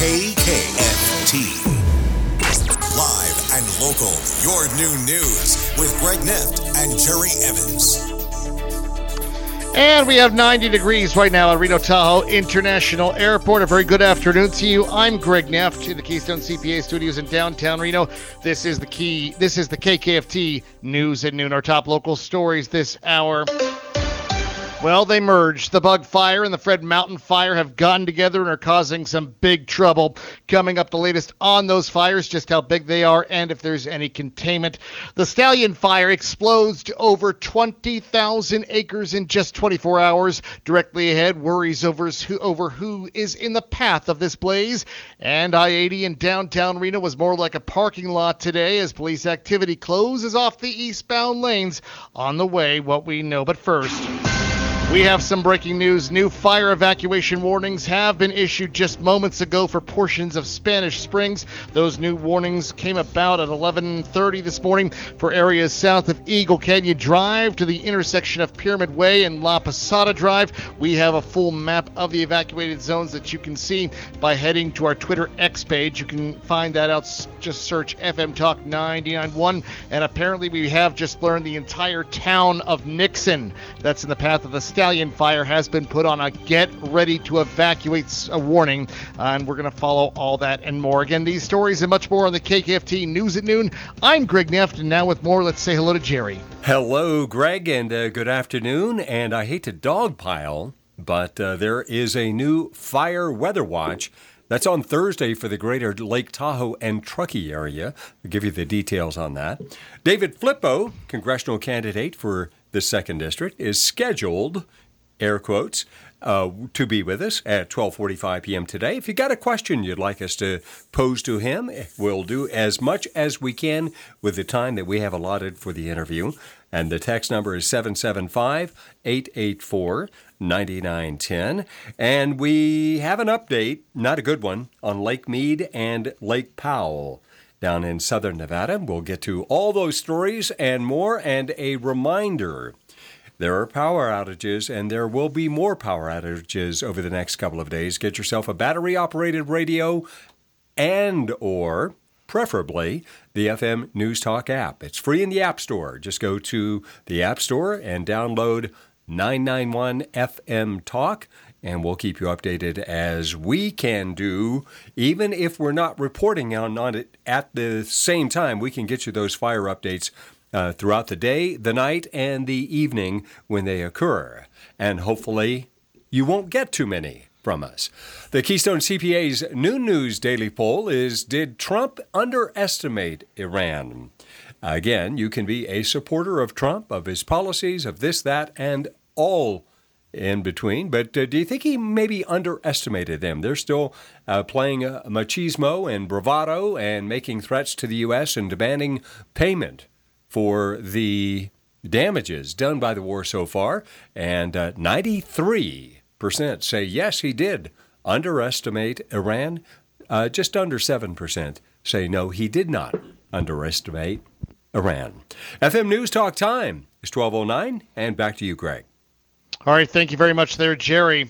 KKFT. Live and local, your new news with Greg Neff and Jerry Evans. And we have 90 degrees right now at Reno Tahoe International Airport. A very good afternoon to you. I'm Greg Neff in the Keystone CPA studios in downtown Reno. This is the KKFT News at Noon. Our top local stories this hour. Well, they merged. The Bug Fire and the Fred Mountain Fire have gotten together and are causing some big trouble. Coming up, the latest on those fires, just how big they are and if there's any containment. The Stallion Fire explodes to over 20,000 acres in just 24 hours. Directly ahead, worries over who is in the path of this blaze. And I-80 in downtown Reno was more like a parking lot today as police activity closes off the eastbound lanes. On the way, what we know. But first, we have some breaking news. New fire evacuation warnings have been issued just moments ago for portions of Spanish Springs. Those new warnings came about at 11:30 this morning for areas south of Eagle Canyon Drive to the intersection of Pyramid Way and La Posada Drive. We have a full map of the evacuated zones that you can see by heading to our Twitter X page. You can find that out. Just search FM Talk 99.1. And apparently we have just learned the entire town of Nixon, that's in the path of the Stallion Fire, has been put on a get ready to evacuate warning, and we're going to follow all that and more. Again, these stories and much more on the KKFT News at Noon. I'm Greg Neff, and now with more, let's say hello to Jerry. Hello, Greg, and good afternoon. And I hate to dogpile, but there is a new fire weather watch that's on Thursday for the greater Lake Tahoe and Truckee area. I'll give you the details on that. David Flippo, congressional candidate for the 2nd District, is scheduled, air quotes, to be with us at 12:45 p.m. today. If you got a question you'd like us to pose to him, we'll do as much as we can with the time that we have allotted for the interview. And the text number is 775-884-9910. And we have an update, not a good one, on Lake Mead and Lake Powell down in southern Nevada. We'll get to all those stories and more, and a reminder. There are power outages, and there will be more power outages over the next couple of days. Get yourself a battery-operated radio and/or preferably the FM News Talk app. It's free in the App Store. Just go to the App Store and download 991 FM Talk, and we'll keep you updated as we can do. Even if we're not reporting on it at the same time, we can get you those fire updates throughout the day, the night, and the evening when they occur. And hopefully you won't get too many from us. The Keystone CPA's Noon News Daily Poll is, did Trump underestimate Iran? Again, you can be a supporter of Trump, of his policies, of this, that, and all in between. But do you think he maybe underestimated them? They're still playing machismo and bravado and making threats to the U.S. and demanding payment for the damages done by the war so far. And 93% say yes, he did underestimate Iran. Just under 7% say no, he did not underestimate Iran. FM News Talk time is 12:09, and back to you, Greg. All right, thank you very much there, Jerry.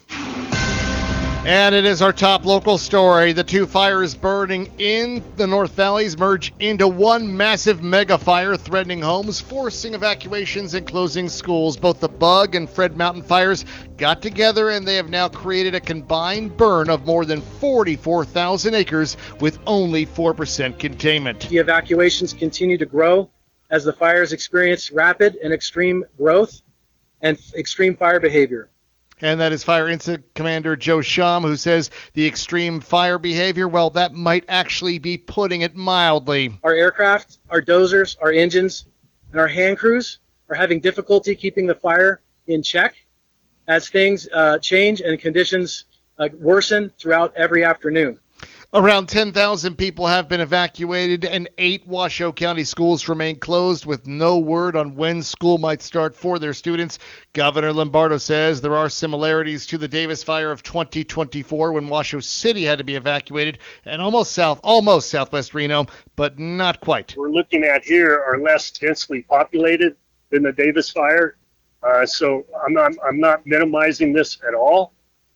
And it is our top local story. The two fires burning in the North Valleys merge into one massive mega fire, threatening homes, forcing evacuations and closing schools. Both the Bug and Fred Mountain fires got together, and they have now created a combined burn of more than 44,000 acres with only 4% containment. The evacuations continue to grow as the fires experience rapid and extreme growth and extreme fire behavior. And that is Fire Incident Commander Joe Shum, who says the extreme fire behavior, well, that might actually be putting it mildly. Our aircraft, our dozers, our engines, and our hand crews are having difficulty keeping the fire in check as things change and conditions worsen throughout every afternoon. Around 10,000 people have been evacuated, and 8 Washoe County schools remain closed with no word on when school might start for their students. Governor Lombardo says there are similarities to the Davis fire of 2024 when Washoe City had to be evacuated and almost southwest Reno, but not quite. We're looking at here are less densely populated than the Davis fire, so I'm not minimizing this at all.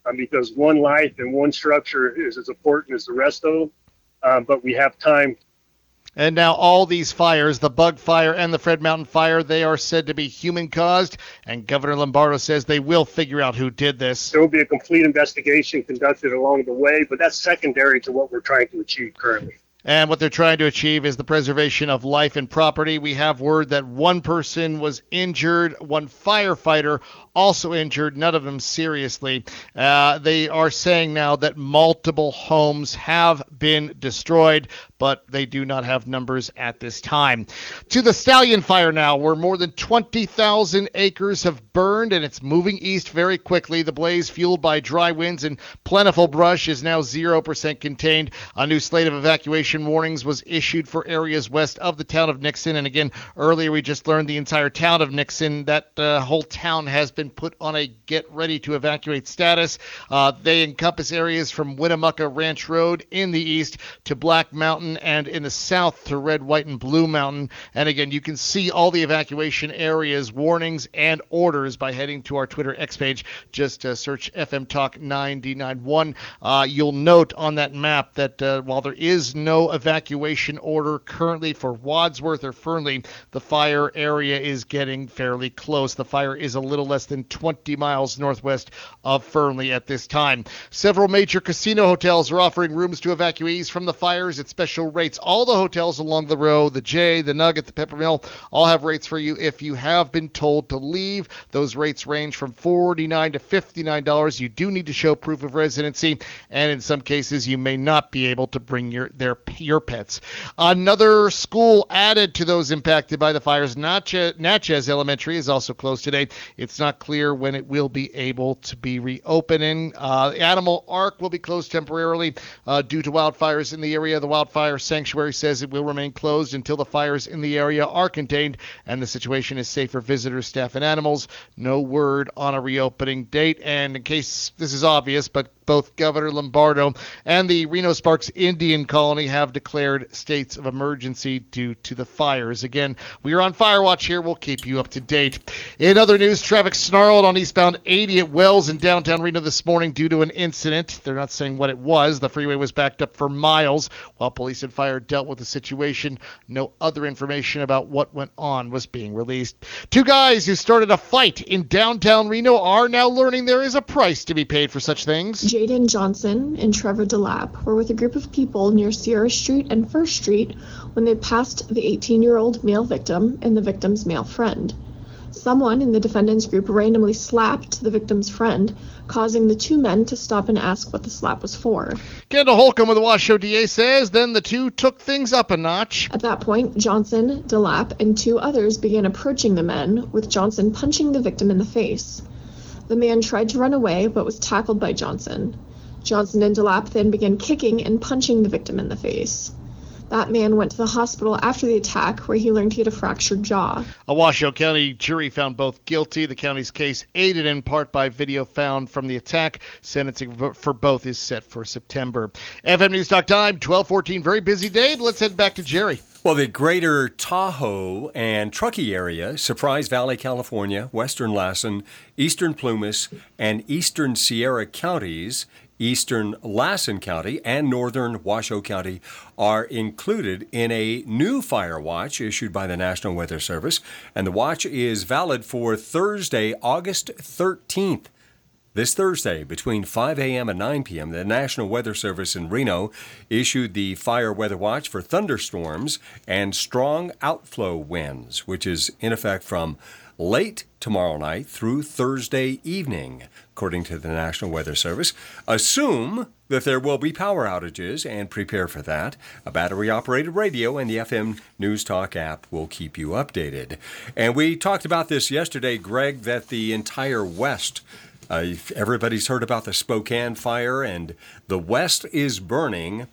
because one life and one structure is as important as the rest of them. But we have time. And now all these fires, the Bug Fire and the Fred Mountain Fire, they are said to be human-caused, and Governor Lombardo says they will figure out who did this. There will be a complete investigation conducted along the way, but that's secondary to what we're trying to achieve currently. And what they're trying to achieve is the preservation of life and property. We have word that one person was injured, one firefighter also injured, none of them seriously. They are saying now that multiple homes have been destroyed, but they do not have numbers at this time. To the Stallion Fire now, where more than 20,000 acres have burned, and it's moving east very quickly. The blaze, fueled by dry winds and plentiful brush, is now 0% contained. A new slate of evacuation warnings was issued for areas west of the town of Nixon. And again, earlier we just learned the entire town of Nixon, that whole town has been put on a get ready to evacuate status. They encompass areas from Winnemucca Ranch Road in the east to Black Mountain, and in the south to Red, White, and Blue Mountain. And again, you can see all the evacuation areas, warnings, and orders by heading to our Twitter X page. Just search FM Talk 9D91. You'll note on that map that while there is no evacuation order currently for Wadsworth or Fernley, the fire area is getting fairly close. The fire is a little less than 20 miles northwest of Fernley at this time. Several major casino hotels are offering rooms to evacuees from the fires at special rates. All the hotels along the row, the Jay, the Nugget, the Peppermill, all have rates for you if you have been told to leave. Those rates range from $49 to $59. You do need to show proof of residency, and in some cases you may not be able to bring your pets. Another school added to those impacted by the fires, Natchez Elementary, is also closed today. It's not clear when it will be able to be reopening. Animal Ark will be closed temporarily due to wildfires in the area. The Wildfire Sanctuary says it will remain closed until the fires in the area are contained and the situation is safe for visitors, staff, and animals. No word on a reopening date. And in case this is obvious, but both Governor Lombardo and the Reno Sparks Indian Colony have declared states of emergency due to the fires. Again, we are on fire watch here. We'll keep you up to date. In other news, traffic snarled on eastbound 80 at Wells in downtown Reno this morning due to an incident. They're not saying what it was. The freeway was backed up for miles while police and fire dealt with the situation. No other information about what went on was being released. Two guys who started a fight in downtown Reno are now learning there is a price to be paid for such things. Jaden Johnson and Trevor DeLapp were with a group of people near Sierra Street and First Street when they passed the 18-year-old male victim and the victim's male friend. Someone in the defendant's group randomly slapped the victim's friend, causing the two men to stop and ask what the slap was for. Kendall Holcomb with the Washoe DA says then the two took things up a notch. At that point, Johnson, DeLapp, and two others began approaching the men, with Johnson punching the victim in the face. The man tried to run away, but was tackled by Johnson. Johnson and DeLapp then began kicking and punching the victim in the face. That man went to the hospital after the attack, where he learned he had a fractured jaw. A Washoe County jury found both guilty. The county's case, aided in part by video found from the attack. Sentencing for both is set for September. FM News Talk time, 12:14. Very busy day, but let's head back to Jerry. Well, the greater Tahoe and Truckee area, Surprise Valley, California, western Lassen, eastern Plumas, and eastern Sierra counties, eastern Lassen County, and northern Washoe County are included in a new fire watch issued by the National Weather Service. And the watch is valid for Thursday, August 13th. This Thursday, between 5 a.m. and 9 p.m., the National Weather Service in Reno issued the fire weather watch for thunderstorms and strong outflow winds, which is in effect from late tomorrow night through Thursday evening, according to the National Weather Service. Assume that there will be power outages and prepare for that. A battery-operated radio and the FM News Talk app will keep you updated. And we talked about this yesterday, Greg, that the entire West, everybody's heard about the Spokane fire, and the West is burning,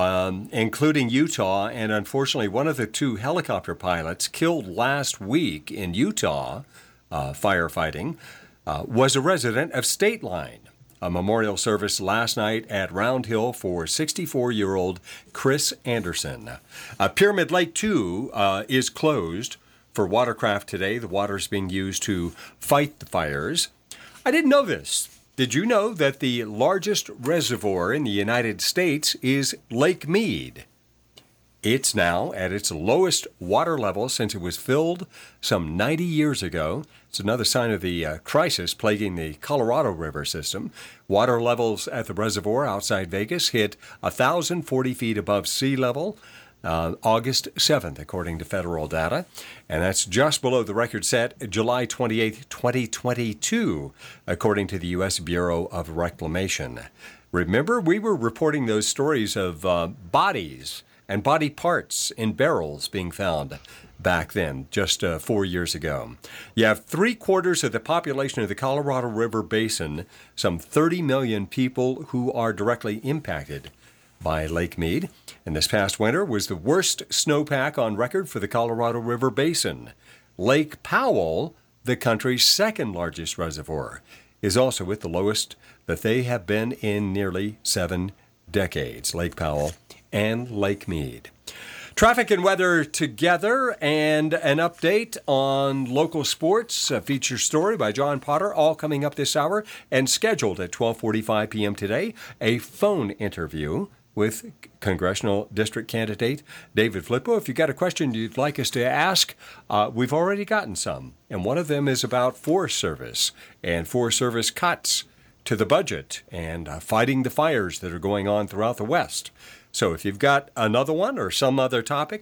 including Utah. And unfortunately, one of the two helicopter pilots killed last week in Utah firefighting was a resident of State Line. A memorial service last night at Round Hill for 64-year-old Chris Anderson. Pyramid Lake 2 is closed for watercraft today. The water is being used to fight the fires. I didn't know this. Did you know that the largest reservoir in the United States is Lake Mead? It's now at its lowest water level since it was filled some 90 years ago. It's another sign of the crisis plaguing the Colorado River system. Water levels at the reservoir outside Vegas hit 1,040 feet above sea level August 7th, according to federal data. And that's just below the record set July 28, 2022, according to the U.S. Bureau of Reclamation. Remember, we were reporting those stories of bodies and body parts in barrels being found back then, just 4 years ago. You have 3/4 of the population of the Colorado River Basin, some 30 million people who are directly impacted by Lake Mead. And this past winter was the worst snowpack on record for the Colorado River Basin. Lake Powell, the country's second largest reservoir, is also at the lowest that they have been in nearly 7 decades. Lake Powell and Lake Mead. Traffic and weather together, and an update on local sports. A feature story by John Potter, all coming up this hour, and scheduled at 12:45 p.m. today, a phone interview with congressional district candidate David Flippo. If you've got a question you'd like us to ask, we've already gotten some, and one of them is about Forest Service and Forest Service cuts to the budget and fighting the fires that are going on throughout the West. So if you've got another one or some other topic,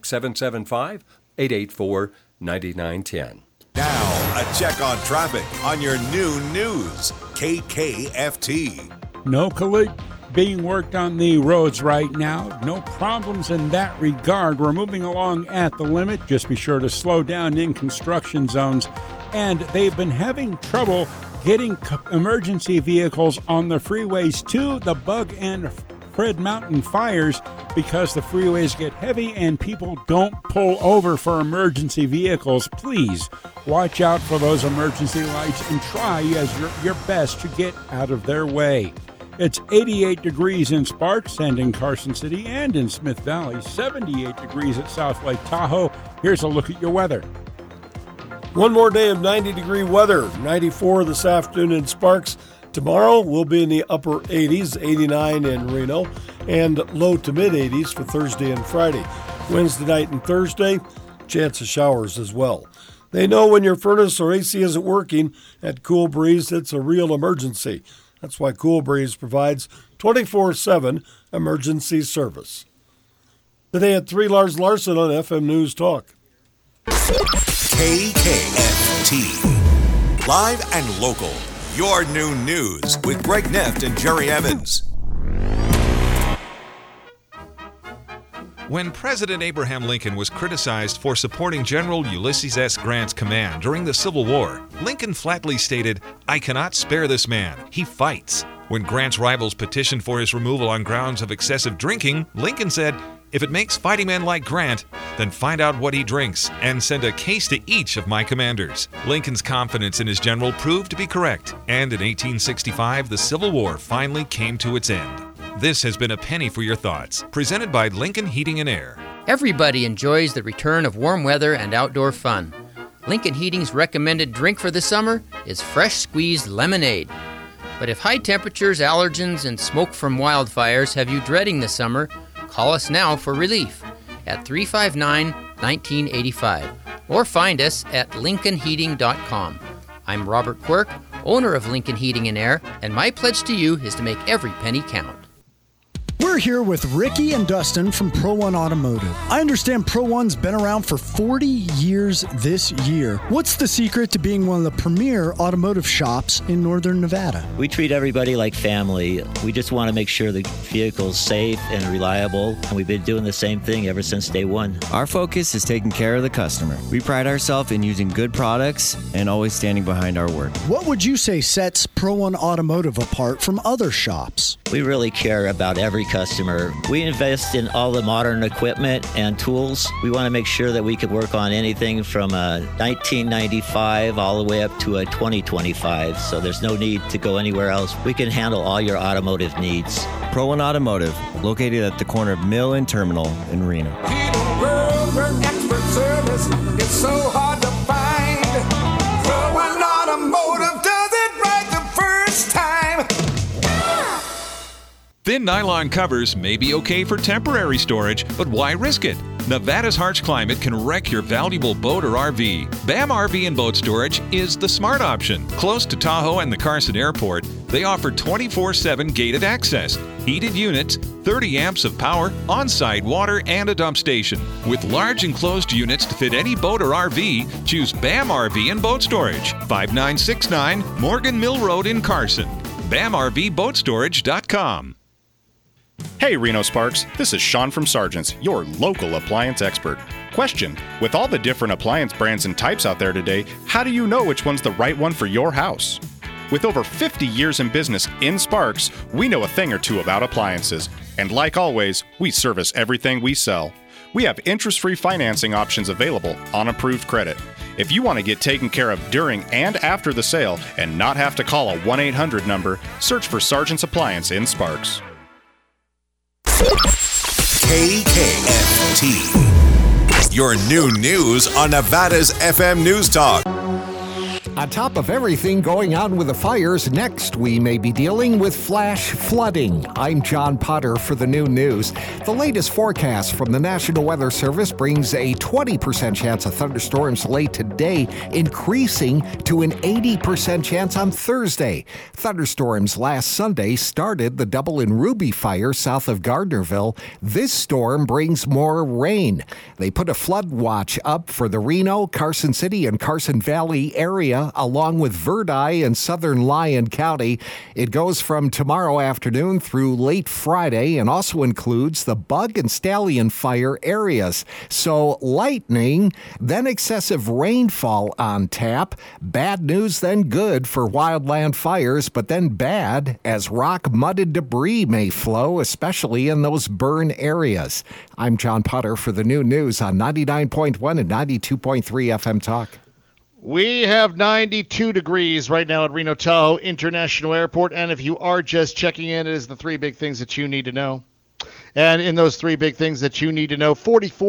775-884-9910. Now, a check on traffic on your new news, KKFT. No collision being worked on the roads right now. No problems in that regard. We're moving along at the limit. Just be sure to slow down in construction zones. And they've been having trouble getting emergency vehicles on the freeways to the Bug and Fred Mountain fires because the freeways get heavy and people don't pull over for emergency vehicles. Please watch out for those emergency lights and try as your best to get out of their way. It's 88 degrees in Sparks and in Carson City and in Smith Valley, 78 degrees at South Lake Tahoe. Here's a look at your weather. One more day of 90-degree weather, 94 this afternoon in Sparks. Tomorrow we'll be in the upper 80s, 89 in Reno, and low to mid-80s for Thursday and Friday. Wednesday night and Thursday, chance of showers as well. They know when your furnace or AC isn't working at Cool Breeze, it's a real emergency. That's why Cool Breeze provides 24/7 emergency service. Today at 3, Lars Larson on FM News Talk. KKFT. Live and local. Your new news with Greg Neft and Jerry Evans. When President Abraham Lincoln was criticized for supporting General Ulysses S. Grant's command during the Civil War, Lincoln flatly stated, "I cannot spare this man. He fights." When Grant's rivals petitioned for his removal on grounds of excessive drinking, Lincoln said, "If it makes fighting men like Grant, then find out what he drinks and send a case to each of my commanders." Lincoln's confidence in his general proved to be correct, and in 1865, the Civil War finally came to its end. This has been A Penny for Your Thoughts, presented by Lincoln Heating and Air. Everybody enjoys the return of warm weather and outdoor fun. Lincoln Heating's recommended drink for the summer is fresh squeezed lemonade. But if high temperatures, allergens, and smoke from wildfires have you dreading the summer, call us now for relief at 359-1985 or find us at lincolnheating.com. I'm Robert Quirk, owner of Lincoln Heating and Air, and my pledge to you is to make every penny count. We're here with Ricky and Dustin from Pro One Automotive. I understand Pro One's been around for 40 years this year. What's the secret to being one of the premier automotive shops in Northern Nevada? We treat everybody like family. We just want to make sure the vehicle's safe and reliable, and we've been doing the same thing ever since day one. Our focus is taking care of the customer. We pride ourselves in using good products and always standing behind our work. What would you say sets Pro One Automotive apart from other shops? We really care about every customer. We invest in all the modern equipment and tools. We want to make sure that we can work on anything from a 1995 all the way up to a 2025, so there's no need to go anywhere else. We can handle all your automotive needs. Pro One Automotive, located at the corner of Mill and Terminal in Reno. Expert service, it's so hard to find. Pro One Automotive does it right the first time. Thin nylon covers may be okay for temporary storage, but why risk it? Nevada's harsh climate can wreck your valuable boat or RV. BAM RV and Boat Storage is the smart option. Close to Tahoe and the Carson Airport, they offer 24/7 gated access, heated units, 30 amps of power, on-site water, and a dump station. With large enclosed units to fit any boat or RV, choose BAM RV and Boat Storage, 5969 Morgan Mill Road in Carson. BAMRVBoatStorage.com. Hey Reno Sparks, this is Sean from Sargent's, your local appliance expert. Question: with all the different appliance brands and types out there today, how do you know which one's the right one for your house? With over 50 years in business in Sparks, we know a thing or two about appliances. And like always, we service everything we sell. We have interest-free financing options available on approved credit. If you want to get taken care of during and after the sale and not have to call a 1-800 number, search for Sargent's Appliance in Sparks. KKFT. Your new news on Nevada's FM News Talk. On top of everything going on with the fires, next we may be dealing with flash flooding. I'm John Potter for the new news. The latest forecast from the National Weather Service brings a 20% chance of thunderstorms late today, increasing to an 80% chance on Thursday. Thunderstorms last Sunday started the Double and Ruby fire south of Gardnerville. This storm brings more rain. They put a flood watch up for the Reno, Carson City, and Carson Valley area, along with Verdi and southern Lyon County. It goes from tomorrow afternoon through late Friday and also includes the Bug and Stallion fire areas. So lightning, then excessive rainfall on tap. Bad news, then good for wildland fires, but then bad as rock, mud, and debris may flow, especially in those burn areas. I'm John Potter for the new news on 99.1 and 92.3 FM Talk. We have 92 degrees right now at Reno Tahoe International Airport, and if you are just checking in, it is the three big things that you need to know. And in those three big things that you need to know,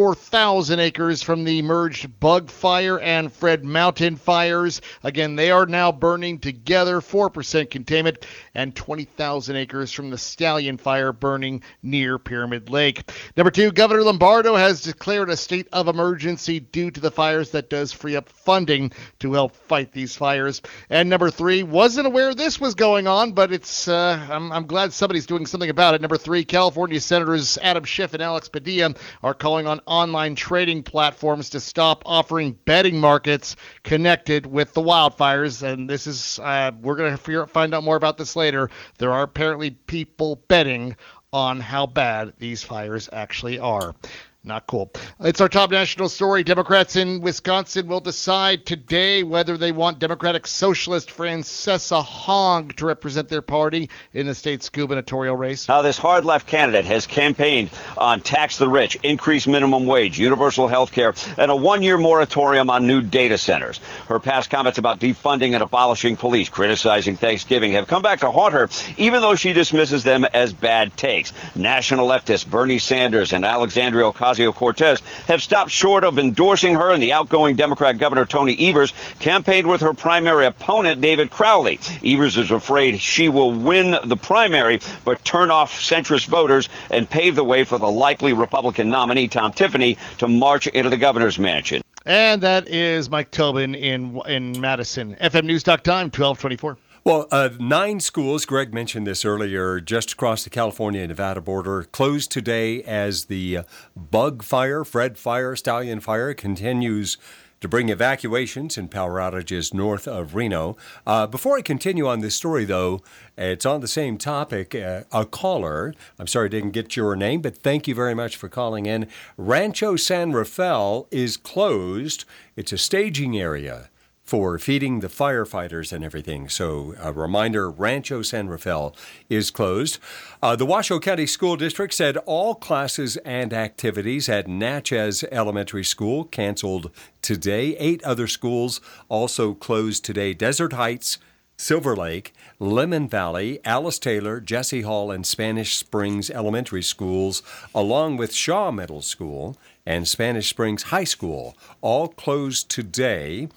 44,000 acres from the merged Bug Fire and Fred Mountain fires. Again, they are now burning together, 4% containment, and 20,000 acres from the Stallion Fire burning near Pyramid Lake. Number two, Governor Lombardo has declared a state of emergency due to the fires. That does free up funding to help fight these fires. And number three, wasn't aware this was going on, but it's I'm glad somebody's doing something about it. Number three, California Senators Adam Schiff and Alex Padilla are calling on online trading platforms to stop offering betting markets connected with the wildfires. And this is, we're going to find out more about this later. There are apparently people betting on how bad these fires actually are. Not cool. It's our top national story. Democrats in Wisconsin will decide today whether they want Democratic Socialist Francesa Hong to represent their party in the state's gubernatorial race. Now, this hard-left candidate has campaigned on tax the rich, increase minimum wage, universal health care, and a one-year moratorium on new data centers. Her past comments about defunding and abolishing police, criticizing Thanksgiving, have come back to haunt her, even though she dismisses them as bad takes. National leftists Bernie Sanders and Alexandria Ocasio-Cortez have stopped short of endorsing her, and the outgoing Democrat Governor Tony Evers campaigned with her primary opponent, David Crowley. Evers is afraid she will win the primary, but turn off centrist voters and pave the way for the likely Republican nominee, Tom Tiffany, to march into the governor's mansion. And that is Mike Tobin in Madison. FM News Talk Time, 1224. Well, 9 schools, Greg mentioned this earlier, just across the California-Nevada border, closed today as the Bug Fire, Fred Fire, Stallion Fire continues to bring evacuations and power outages north of Reno. Before I continue on this story, though, it's on the same topic. A caller, I'm sorry I didn't get your name, but thank you very much for calling in. Rancho San Rafael is closed. It's a staging area for feeding the firefighters and everything. So a reminder, Rancho San Rafael is closed. The Washoe County School District said all classes and activities at Natchez Elementary School canceled today. 8 other schools also closed today. Desert Heights, Silver Lake, Lemon Valley, Alice Taylor, Jesse Hall, and Spanish Springs Elementary Schools, along with Shaw Middle School and Spanish Springs High School, all closed today.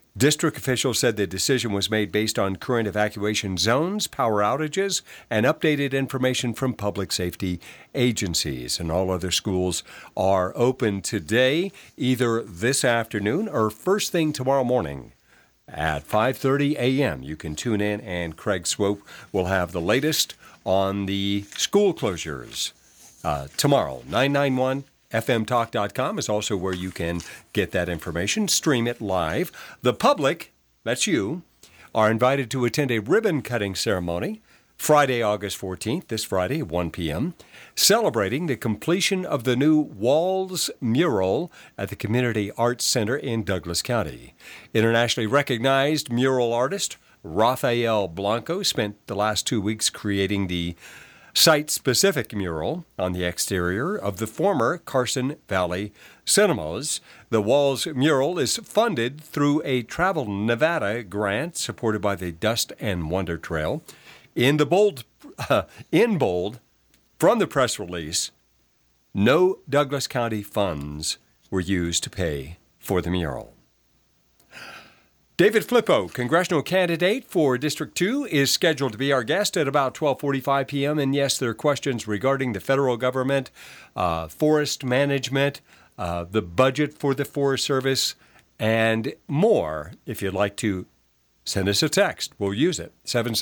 District officials said the decision was made based on current evacuation zones, power outages, and updated information from public safety agencies. And all other schools are open today, either this afternoon or first thing tomorrow morning at 5:30 a.m. You can tune in, and Craig Swope will have the latest on the school closures tomorrow. 991fmtalk.com is also where you can get that information, stream it live. The public, that's you, are invited to attend a ribbon-cutting ceremony Friday, August 14th, this Friday at 1 p.m., celebrating the completion of the new Walls mural at the Community Arts Center in Douglas County. Internationally recognized mural artist Rafael Blanco spent the last 2 weeks creating the site-specific mural on the exterior of the former Carson Valley Cinemas. The Walls mural is funded through a Travel Nevada grant supported by the Dust and Wonder Trail. In bold, from the press release, no Douglas County funds were used to pay for the mural. David Flippo, congressional candidate for District 2, is scheduled to be our guest at about 12:45 p.m. And yes, there are questions regarding the federal government, forest management, the budget for the Forest Service, and more. If you'd like to send us a text, we'll use it.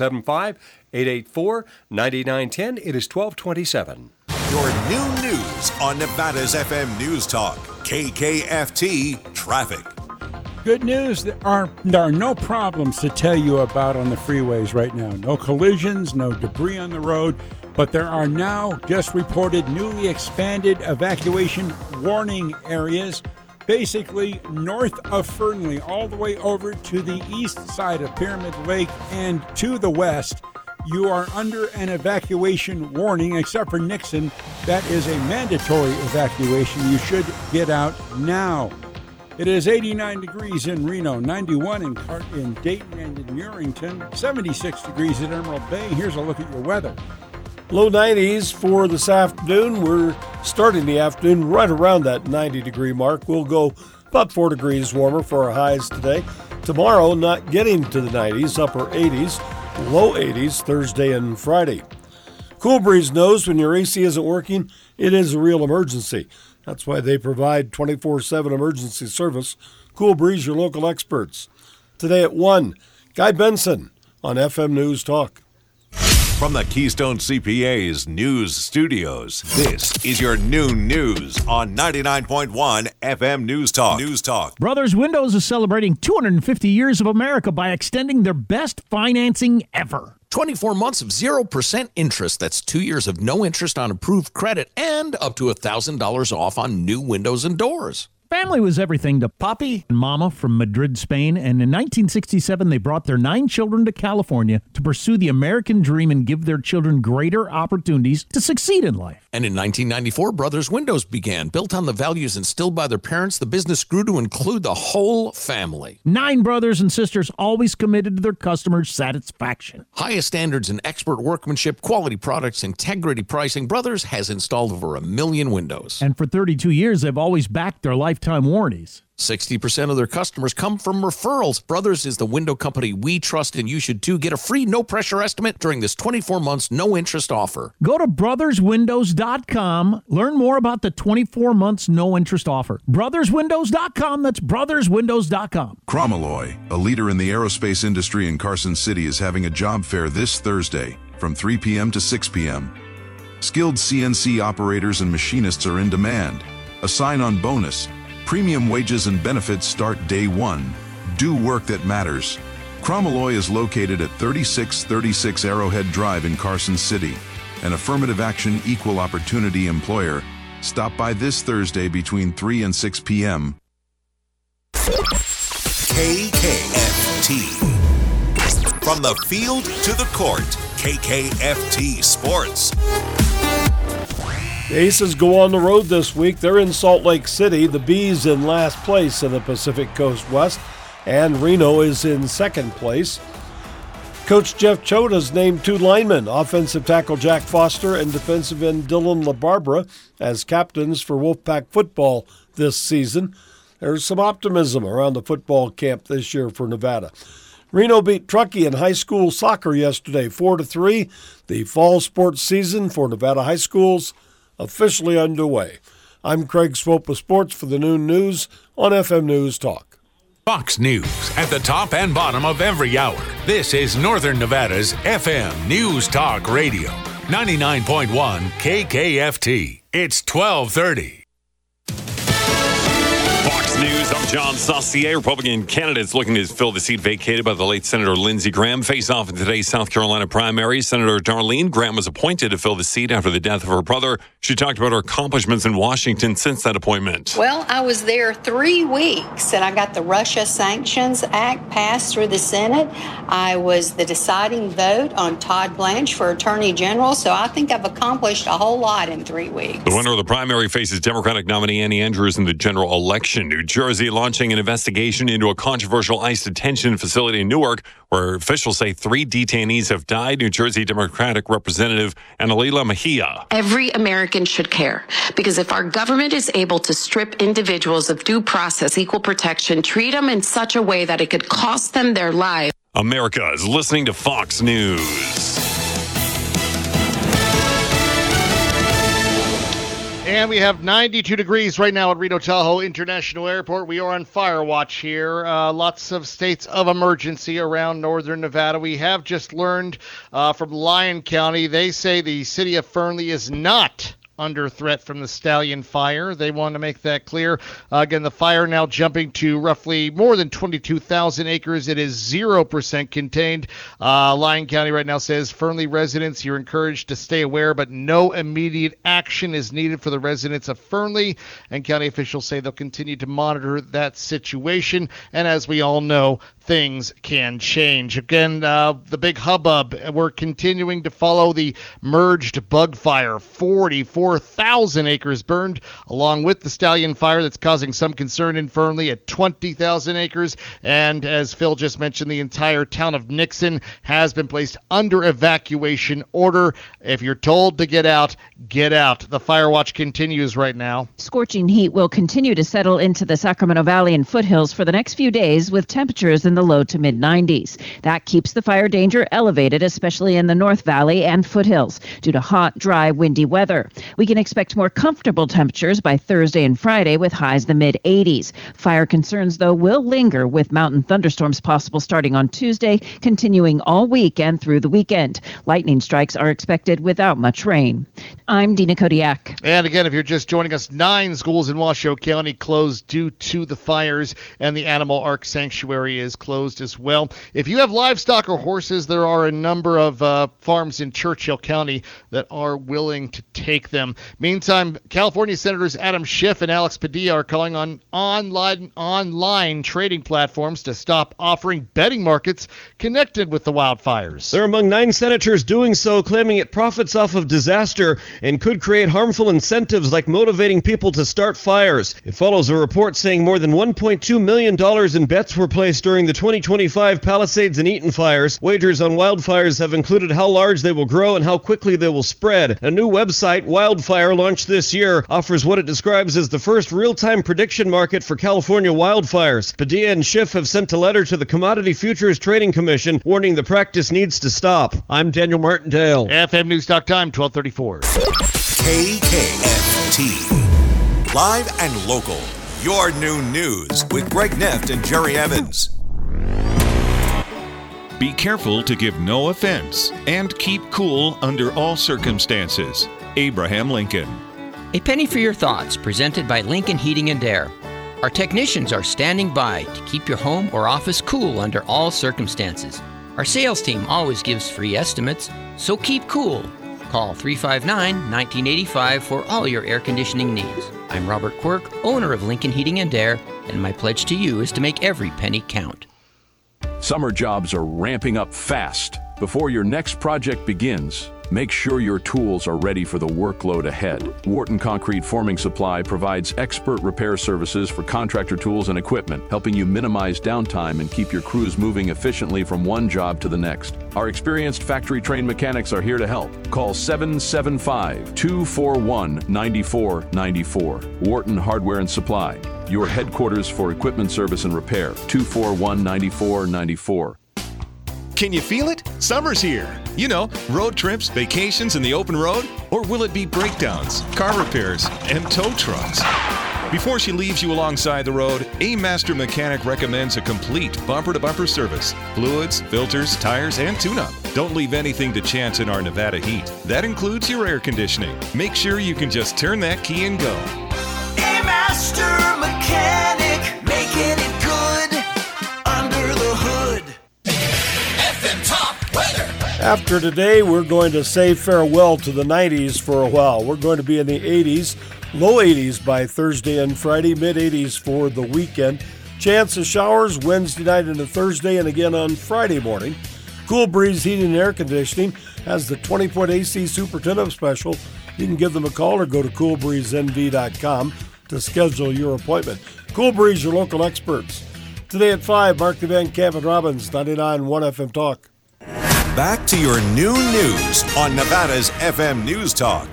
775-884-9910. It is 1227. Your new news on Nevada's FM News Talk, KKFT Traffic. Good news, there are no problems to tell you about on the freeways right now. No collisions, no debris on the road, but there are now just reported newly expanded evacuation warning areas, basically north of Fernley, all the way over to the east side of Pyramid Lake and to the west. You are under an evacuation warning, except for Nixon. That is a mandatory evacuation. You should get out now. It is 89 degrees in Reno, 91 in Dayton and in Murington, 76 degrees at Emerald Bay. Here's a look at your weather. Low 90s for this afternoon. We're starting the afternoon right around that 90-degree mark. We'll go about 4 degrees warmer for our highs today. Tomorrow, not getting to the 90s, upper 80s, low 80s Thursday and Friday. Cool Breeze knows when your AC isn't working, it is a real emergency. That's why they provide 24/7 emergency service. Cool Breeze, your local experts. Today at 1, Guy Benson on FM News Talk. From the Keystone CPA's news studios, this is your noon news on 99.1 FM News Talk. News Talk. Brothers Windows is celebrating 250 years of America by extending their best financing ever. 24 months of 0% interest. That's 2 years of no interest on approved credit and up to $1,000 off on new windows and doors. Family was everything to Papi and Mama from Madrid, Spain, and in 1967 they brought their 9 children to California to pursue the American dream and give their children greater opportunities to succeed in life. And in 1994, Brothers Windows began. Built on the values instilled by their parents, the business grew to include the whole family. 9 brothers and sisters always committed to their customers' satisfaction. Highest standards in expert workmanship, quality products, integrity pricing. Brothers has installed over 1 million windows. And for 32 years, they've always backed their lifetime warranties. 60% of their customers come from referrals. Brothers is the window company we trust, and you should too. Get a free no-pressure estimate during this 24 months no-interest offer. Go to brotherswindows.com. Learn more about the 24 months no-interest offer. Brotherswindows.com. That's brotherswindows.com. Chromalloy, a leader in the aerospace industry in Carson City, is having a job fair this Thursday from 3 p.m. to 6 p.m. Skilled CNC operators and machinists are in demand. A sign-on bonus. Premium wages and benefits start day 1. Do work that matters. Chromalloy is located at 3636 Arrowhead Drive in Carson City, an affirmative action equal opportunity employer. Stop by this Thursday between 3 and 6 p.m. KKFT. From the field to the court, KKFT Sports. The Aces go on the road this week. They're in Salt Lake City. The Bees in last place in the Pacific Coast West, and Reno is in second place. Coach Jeff Choate has named 2 linemen, offensive tackle Jack Foster and defensive end Dylan LaBarbera, as captains for Wolfpack football this season. there's some optimism around the football camp this year for Nevada. Reno beat Truckee in high school soccer yesterday, 4-3. The fall sports season for Nevada high schools officially underway. I'm Craig Swope with sports for the Noon News on FM News Talk. Fox News at the top and bottom of every hour. This is Northern Nevada's FM News Talk Radio, 99.1 KKFT. It's 1230. Fox News, I'm John Saucier. Republican candidates looking to fill the seat vacated by the late Senator Lindsey Graham face off in today's South Carolina primary. Senator Darlene Graham was appointed to fill the seat after the death of her brother. She talked about her accomplishments in Washington since that appointment. Well, I was there 3 weeks, and I got the Russia Sanctions Act passed through the Senate. I was the deciding vote on Todd Blanche for Attorney General, so I think I've accomplished a whole lot in 3 weeks. The winner of the primary faces Democratic nominee Annie Andrews in the general election. New Jersey launching an investigation into a controversial ICE detention facility in Newark, where officials say 3 detainees have died. New Jersey Democratic Representative Analila Mejia. Every American should care, because if our government is able to strip individuals of due process, equal protection, treat them in such a way that it could cost them their lives. America is listening to Fox News. And we have 92 degrees right now at Reno Tahoe International Airport. We are on fire watch here. Lots of states of emergency around northern Nevada. We have just learned from Lyon County, they say the city of Fernley is not under threat from the Stallion Fire. They want to make that clear. Again, the fire now jumping to roughly more than 22,000 acres. It is 0% contained. Lyon County right now says, Fernley residents, you're encouraged to stay aware, but no immediate action is needed for the residents of Fernley. And county officials say they'll continue to monitor that situation. And as we all know, things can change. Again, the big hubbub, we're continuing to follow the merged bug fire. 44,000 acres burned, along with the Stallion Fire that's causing some concern in Fernley at 20,000 acres. And as Phil just mentioned, the entire town of Nixon has been placed under evacuation order. If you're told to get out, get out. The fire watch continues right now. Scorching heat will continue to settle into the Sacramento Valley and foothills for the next few days, with temperatures in the low to mid-90s. That keeps the fire danger elevated, especially in the North Valley and foothills, due to hot, dry, windy weather. We can expect more comfortable temperatures by Thursday and Friday, with highs in the mid-80s. Fire concerns, though, will linger, with mountain thunderstorms possible starting on Tuesday, continuing all week and through the weekend. Lightning strikes are expected without much rain. I'm Dina Kodiak. And again, if you're just joining us, 9 schools in Washoe County closed due to the fires, and the Animal Ark Sanctuary is closed as well. If you have livestock or horses, there are a number of farms in Churchill County that are willing to take them. Meantime, California Senators Adam Schiff and Alex Padilla are calling on online trading platforms to stop offering betting markets connected with the wildfires. They're among 9 senators doing so, claiming it profits off of disaster and could create harmful incentives like motivating people to start fires. It follows a report saying more than $1.2 million in bets were placed during the 2025 Palisades and Eaton fires. Wagers on wildfires have included how large they will grow and how quickly they will spread. A new website, Wildfire, launched this year, offers what it describes as the first real-time prediction market for California wildfires. Padilla and Schiff have sent a letter to the Commodity Futures Trading Commission warning the practice needs to stop. I'm Daniel Martindale. FM News Talk Time, 1234. KKFT. Live and local. Your noon news with Greg Neft and Jerry Evans. Be careful to give no offense and keep cool under all circumstances. Abraham Lincoln. A penny for your thoughts, presented by Lincoln Heating and Air. Our technicians are standing by to keep your home or office cool under all circumstances. Our sales team always gives free estimates, so keep cool. Call 359-1985 for all your air conditioning needs. I'm Robert Quirk, owner of Lincoln Heating and Air, and my pledge to you is to make every penny count. Summer jobs are ramping up fast. Before your next project begins, make sure your tools are ready for the workload ahead. Wharton Concrete Forming Supply provides expert repair services for contractor tools and equipment, helping you minimize downtime and keep your crews moving efficiently from one job to the next. Our experienced factory-trained mechanics are here to help. Call 775-241-9494. Wharton Hardware and Supply. your headquarters for equipment service and repair. 241-9494. Can you feel it? Summer's here. You know, road trips, vacations in the open road? Or will it be breakdowns, car repairs, and tow trucks? Before she leaves you alongside the road, A Master Mechanic recommends a complete bumper-to-bumper service. Fluids, filters, tires, and tune-up. Don't leave anything to chance in our Nevada heat. That includes your air conditioning. Make sure you can just turn that key and go. A Master Mechanic, making it good under the hood. FM Top Weather. After today, we're going to say farewell to the 90s for a while. We're going to be in the 80s, low 80s by Thursday and Friday, mid 80s for the weekend. Chance of showers Wednesday night into Thursday and again on Friday morning. Cool Breeze Heating and Air Conditioning has the 20-foot AC Super Tune-Up Special. You can give them a call or go to coolbreezenv.com to schedule your appointment. Cool Breeze, your local experts. Today at 5, Mark the Van Camp and Robbins, 99.1 FM Talk. Back to your new news on Nevada's FM News Talk,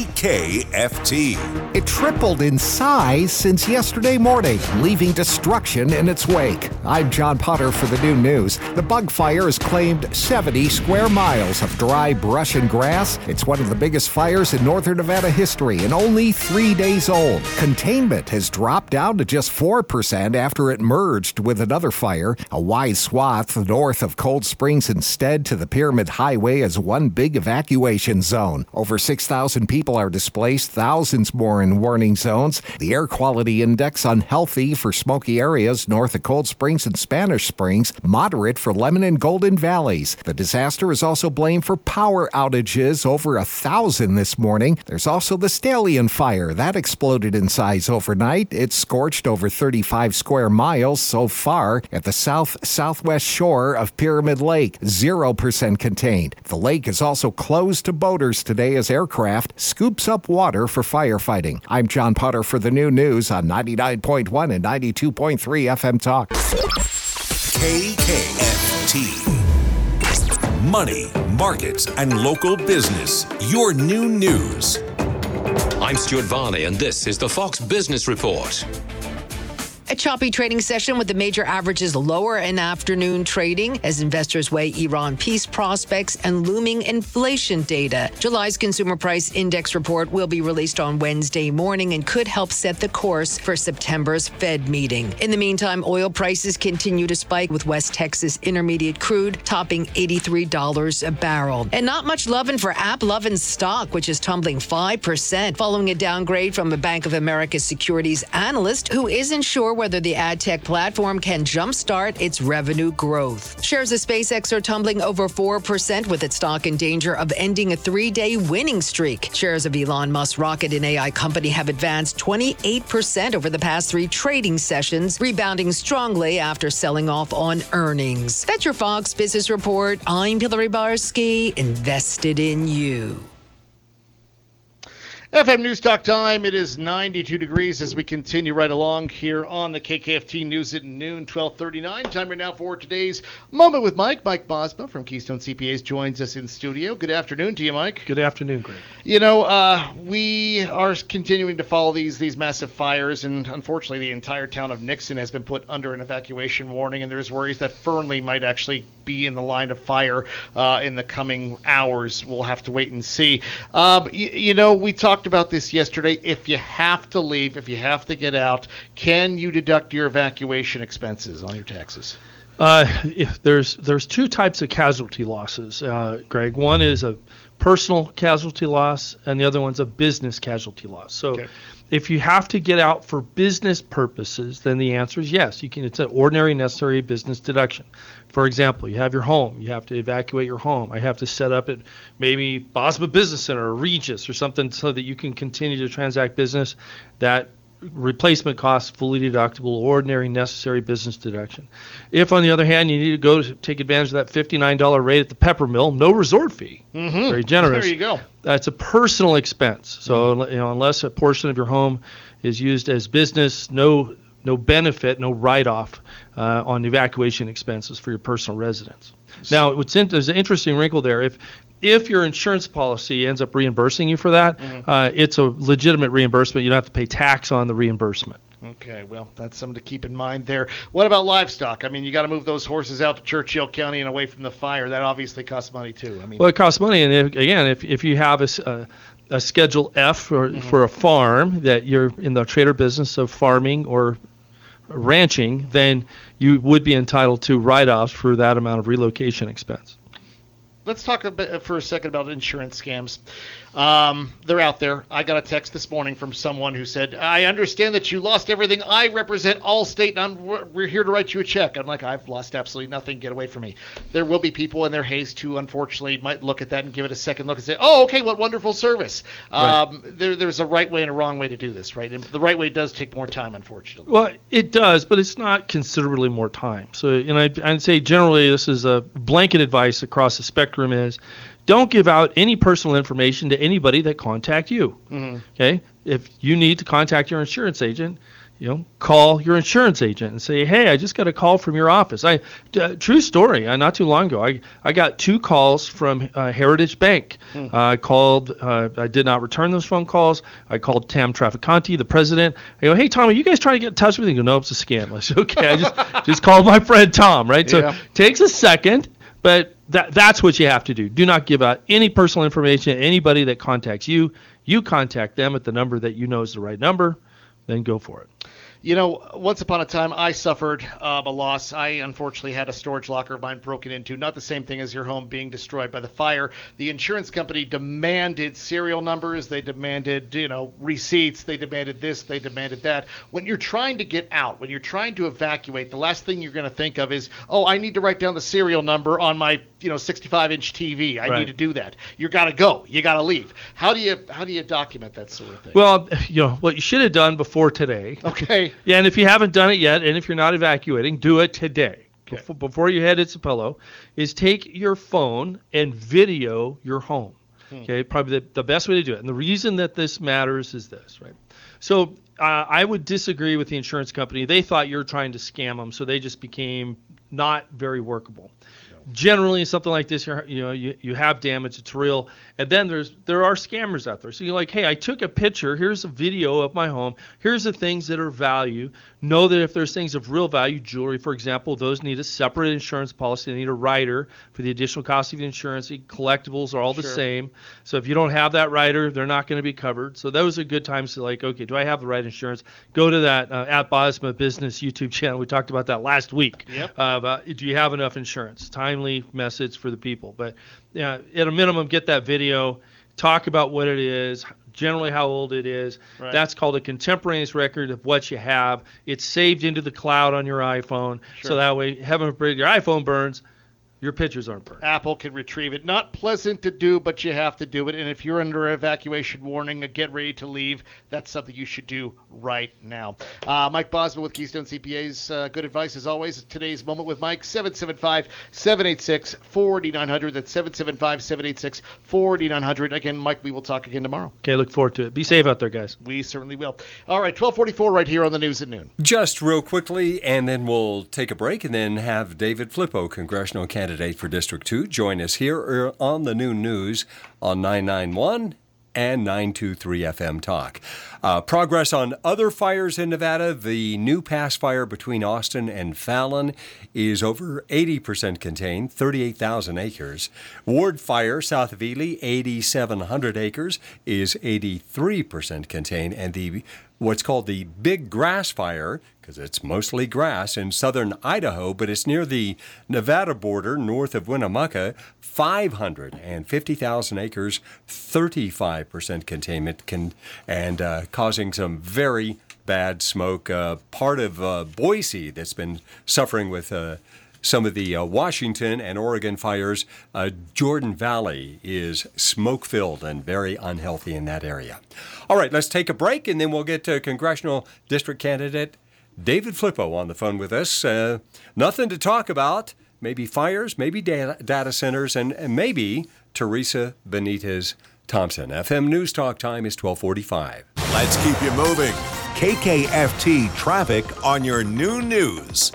KKFT. It tripled in size since yesterday morning, leaving destruction in its wake. I'm John Potter for the new news. The bug fire has claimed 70 square miles of dry brush and grass. It's one of the biggest fires in northern Nevada history and only 3 days old. Containment has dropped down to just 4% after it merged with another fire. A wide swath north of Cold Springs instead to the Pyramid Highway as one big evacuation zone. Over 6,000 people are displaced, thousands more in warning zones. The air quality index unhealthy for smoky areas north of Cold Springs and Spanish Springs, moderate for Lemon and Golden Valleys. The disaster is also blamed for power outages, over 1,000 this morning. There's also the Stallion Fire. That exploded in size overnight. It's scorched over 35 square miles so far at the southwest shore of Pyramid Lake. 0% contained. The lake is also closed to boaters today as aircraft scoops up water for firefighting. I'm John Potter for the new news on 99.1 and 92.3 FM Talk. KKFT. Money, markets, and local business. Your new news. I'm Stuart Varney, and this is the Fox Business Report. A choppy trading session with the major averages lower in afternoon trading as investors weigh Iran peace prospects and looming inflation data. July's consumer price index report will be released on Wednesday morning and could help set the course for September's Fed meeting. In the meantime, oil prices continue to spike with West Texas Intermediate crude topping $83 a barrel. And not much loving for AppLovin stock, which is tumbling 5% following a downgrade from a Bank of America securities analyst who isn't sure whether the ad tech platform can jumpstart its revenue growth. Shares of SpaceX are tumbling over 4% with its stock in danger of ending a 3-day winning streak. Shares of Elon Musk's rocket and AI company have advanced 28% over the past 3 trading sessions, rebounding strongly after selling off on earnings. That's your Fox Business Report. I'm Hillary Barsky, invested in you. FM News Talk time. It is 92 degrees as we continue right along here on the KKFT News at noon, 12:39. Time right now for today's Moment with Mike. Mike Bosma from Keystone CPAs joins us in studio. Good afternoon to you, Mike. Good afternoon, Greg. You know, we are continuing to follow these massive fires, and unfortunately the entire town of Nixon has been put under an evacuation warning, and there's worries that Fernley might actually be in the line of fire in the coming hours. We'll have to wait and see. You know, we talked about this yesterday. If you have to leave, if you have to get out, can you deduct your evacuation expenses on your taxes? If there's 2 types of casualty losses, Greg. One is a personal casualty loss, and the other one's a business casualty loss. So if you have to get out for business purposes, then the answer is yes. You can. It's an ordinary necessary business deduction. For example, you have your home. You have to evacuate your home. I have to set up at maybe Bosma Business Center or Regis or something so that you can continue to transact business. That replacement costs fully deductible, ordinary necessary business deduction. If, on the other hand, you need to go to take advantage of that $59 rate at the Pepper Mill, no resort fee, very generous. There you go. That's a personal expense. So unless a portion of your home is used as business, no benefit, no write-off on evacuation expenses for your personal residence. Now, there's an interesting wrinkle there. If your insurance policy ends up reimbursing you for that, it's a legitimate reimbursement. You don't have to pay tax on the reimbursement. Okay, well, that's something to keep in mind there. What about livestock? I mean, you got to move those horses out to Churchill County and away from the fire. That obviously costs money too. I mean, well, it costs money, and if you have a Schedule F for a farm that you're in the trader business of farming or ranching, then you would be entitled to write-offs for that amount of relocation expense. Let's talk a bit for a second about insurance scams. They're out there. I got a text this morning from someone who said, I understand that you lost everything. I represent Allstate, and we're here to write you a check. I'm like, I've lost absolutely nothing. Get away from me. There will be people in their haste who, unfortunately, might look at that and give it a second look and say, oh, okay, what wonderful service. Right. There's a right way and a wrong way to do this, right? And the right way does take more time, unfortunately. Well, it does, but it's not considerably more time. So, I'd say generally this is a blanket advice across the spectrum is, don't give out any personal information to anybody that contact you. Mm-hmm. Okay? If you need to contact your insurance agent, call your insurance agent and say, hey, I just got a call from your office. True story. Not too long ago, I got 2 calls from Heritage Bank. I called. I did not return those phone calls. I called Tam Traficante, the president. I go, hey, Tom, are you guys trying to get in touch with me? He goes, no, it's a scam. I said, okay, I just called my friend Tom, right? So it takes a second, but that's what you have to do. Do not give out any personal information to anybody that contacts you. You contact them at the number that you know is the right number, then go for it. Once upon a time, I suffered a loss. I unfortunately had a storage locker of mine broken into. Not the same thing as your home being destroyed by the fire. The insurance company demanded serial numbers. They demanded, receipts. They demanded this. They demanded that. When you're trying to get out, when you're trying to evacuate, the last thing you're going to think of is, oh, I need to write down the serial number on my 65-inch TV. I need to do that. You got to go. You got to leave. How do you document that sort of thing? Well, what you should have done before today. Okay. Yeah, and if you haven't done it yet, and if you're not evacuating, do it today. Okay. Before you head to Sapelo, is take your phone and video your home. Okay, probably the best way to do it. And the reason that this matters is this, right? So I would disagree with the insurance company. They thought you were trying to scam them, so they just became not very workable. Generally, something like this, you have damage, it's real, and then there are scammers out there. So you're like, hey, I took a picture, here's a video of my home, here's the things that are value. Know that if there's things of real value, jewelry, for example, those need a separate insurance policy. They need a rider for the additional cost of the insurance. Collectibles are all the same. So if you don't have that rider, they're not going to be covered. So those are good times to okay, do I have the right insurance? Go to that at Bosma Business YouTube channel. We talked about that last week. Yep. About do you have enough insurance? Timely message for the people. But at a minimum, get that video, talk about what it is, generally how old it is. Right. That's called a contemporaneous record of what you have. It's saved into the cloud on your iPhone. So that way, heaven forbid, your iPhone burns, your pictures aren't burned. Apple can retrieve it. Not pleasant to do, but you have to do it. And if you're under evacuation warning, get ready to leave. That's something you should do right now. Mike Bosma with Keystone CPA's good advice as always. Today's Moment with Mike, 775-786-4900. That's 775-786-4900. Again, Mike, we will talk again tomorrow. Okay, look forward to it. Be safe out there, guys. We certainly will. All right, 12:44 right here on the News at Noon. Just real quickly, and then we'll take a break and then have David Flippo, congressional candidate for District 2, join us here on the Noon News on 991 and 923 FM Talk. Progress on other fires in Nevada. The New Pass fire between Austin and Fallon is over 80% contained, 38,000 acres. Ward fire south of Ely, 8,700 acres, is 83% contained. And what's called the Big Grass Fire, because it's mostly grass in southern Idaho, but it's near the Nevada border north of Winnemucca, 550,000 acres, 35% containment, and causing some very bad smoke. Part of Boise that's been suffering with some of the Washington and Oregon fires. Jordan Valley is smoke-filled and very unhealthy in that area. All right, let's take a break, and then we'll get to congressional district candidate David Flippo on the phone with us. Nothing to talk about. Maybe fires, maybe data centers, and maybe Teresa Benitez Thompson. FM News Talk time is 12:45. Let's keep you moving. KKFT traffic on your Noon News.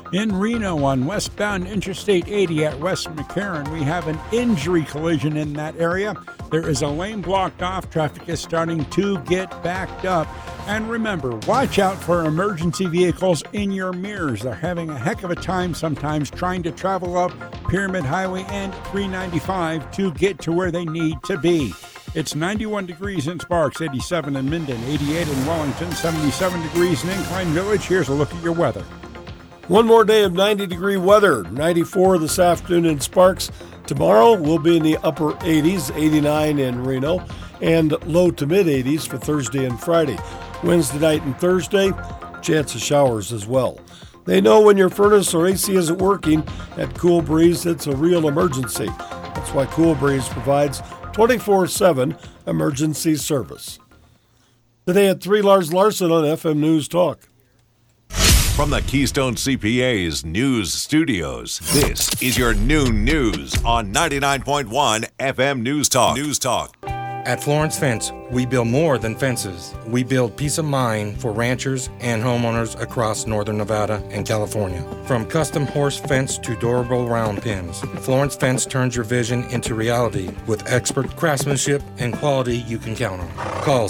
In Reno on westbound Interstate 80 at West McCarran, we have an injury collision in that area. There is a lane blocked off. Traffic is starting to get backed up. And remember, watch out for emergency vehicles in your mirrors. They're having a heck of a time sometimes trying to travel up Pyramid Highway and 395 to get to where they need to be. It's 91 degrees in Sparks, 87 in Minden, 88 in Wellington, 77 degrees in Incline Village. Here's a look at your weather. One more day of 90-degree weather, 94 this afternoon in Sparks. Tomorrow we'll be in the upper 80s, 89 in Reno, and low to mid-80s for Thursday and Friday. Wednesday night and Thursday, chance of showers as well. They know when your furnace or AC isn't working, at Cool Breeze it's a real emergency. That's why Cool Breeze provides 24/7 emergency service. Today at 3, Lars Larson on FM News Talk. From the Keystone CPA's News Studios, this is your noon news on 99.1 FM News Talk. News Talk. At Florence Fence, we build more than fences. We build peace of mind for ranchers and homeowners across northern Nevada and California. From custom horse fence to durable round pins, Florence Fence turns your vision into reality with expert craftsmanship and quality you can count on. Call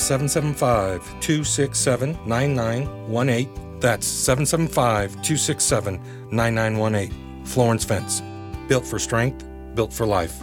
775-267-9918. That's 775-267-9918. Florence Fence. Built for strength, built for life.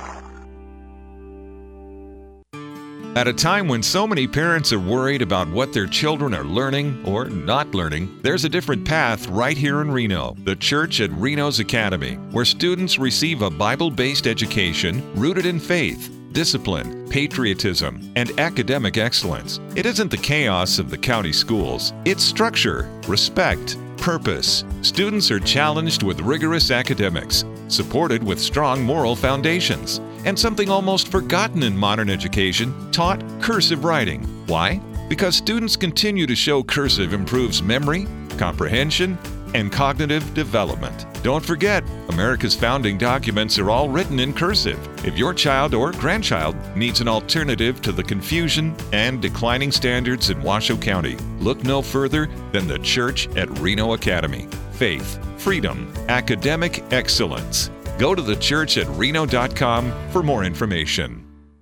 At a time when so many parents are worried about what their children are learning or not learning, there's a different path right here in Reno, the Church at Reno's Academy, where students receive a Bible-based education rooted in faith, discipline, patriotism, and academic excellence. It isn't the chaos of the county schools. It's structure, respect, purpose. Students are challenged with rigorous academics, supported with strong moral foundations, and something almost forgotten in modern education, taught cursive writing. Why? Because students continue to show cursive improves memory, comprehension, and cognitive development. Don't forget, America's founding documents are all written in cursive. If your child or grandchild needs an alternative to the confusion and declining standards in Washoe County, look no further than the Church at Reno Academy. Faith, freedom, academic excellence. Go to thechurchatreno.com for more information.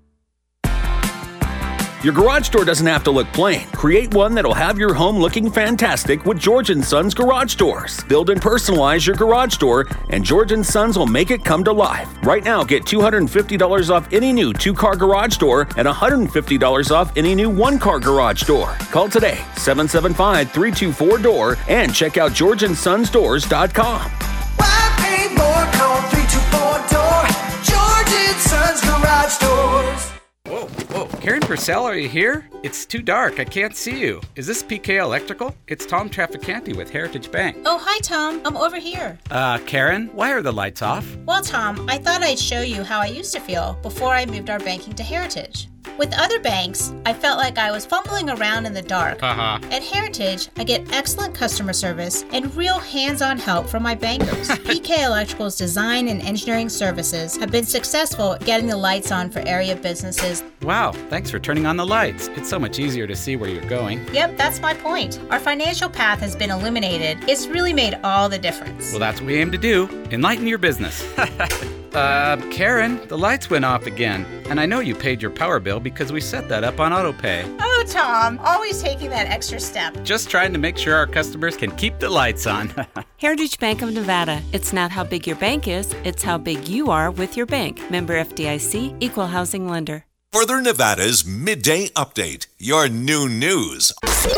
Your garage door doesn't have to look plain. Create one that'll have your home looking fantastic with George & Sons Garage Doors. Build and personalize your garage door, and George & Sons will make it come to life. Right now, get $250 off any new 2-car garage door and $150 off any new 1-car garage door. Call today, 775-324-DOOR, and check out GeorgeandSonsDoors.com. Why pay more? Call 324-DOOR. George & Sons Garage Doors. Whoa, Karen Purcell, are you here? It's too dark, I can't see you. Is this PK Electrical? It's Tom Traficante with Heritage Bank. Oh, hi Tom, I'm over here. Karen, why are the lights off? Well, Tom, I thought I'd show you how I used to feel before I moved our banking to Heritage. With other banks, I felt like I was fumbling around in the dark. At Heritage, I get excellent customer service and real hands-on help from my bankers. PK Electrical's design and engineering services have been successful at getting the lights on for area businesses. Wow, thanks for turning on the lights. It's so much easier to see where you're going. Yep, that's my point. Our financial path has been illuminated. It's really made all the difference. Well, that's what we aim to do. Enlighten your business. Karen, the lights went off again. And I know you paid your power bill because we set that up on AutoPay. Oh, Tom, always taking that extra step. Just trying to make sure our customers can keep the lights on. Heritage Bank of Nevada. It's not how big your bank is, it's how big you are with your bank. Member FDIC, Equal Housing Lender. Northern Nevada's Midday Update, your noon news.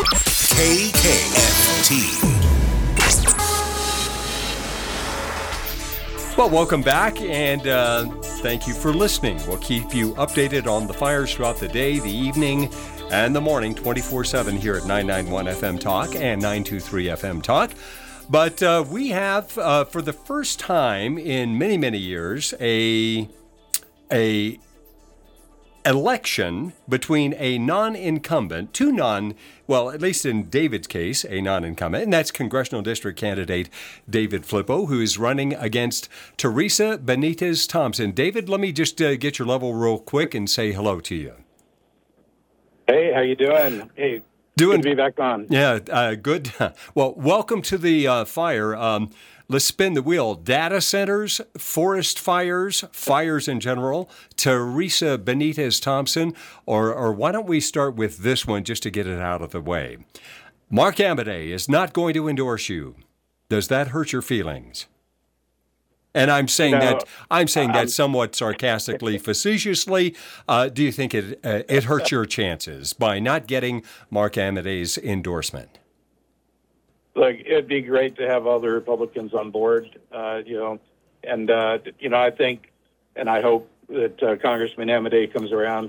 KKFT. Well, welcome back, and thank you for listening. We'll keep you updated on the fires throughout the day, the evening, and the morning, 24/7 here at 991 FM Talk and 923 FM Talk. But we have, for the first time in many, many years, a election between a non-incumbent, at least in David's case, a non-incumbent, and that's congressional district candidate David Flippo, who is running against Teresa Benitez Thompson. David, let me just get your level real quick and say hello to you. Hey, how you doing? Hey, Good to be back on. Yeah, good. Well, welcome to the fire. Let's spin the wheel. Data centers, forest fires, fires in general. Teresa Benitez Thompson, or why don't we start with this one just to get it out of the way? Mark Amodei is not going to endorse you. Does that hurt your feelings? And I'm saying that somewhat sarcastically, facetiously. Do you think it hurts your chances by not getting Mark Amodei's endorsement? Look, it'd be great to have other Republicans on board, and I think, and I hope that Congressman Amodei comes around.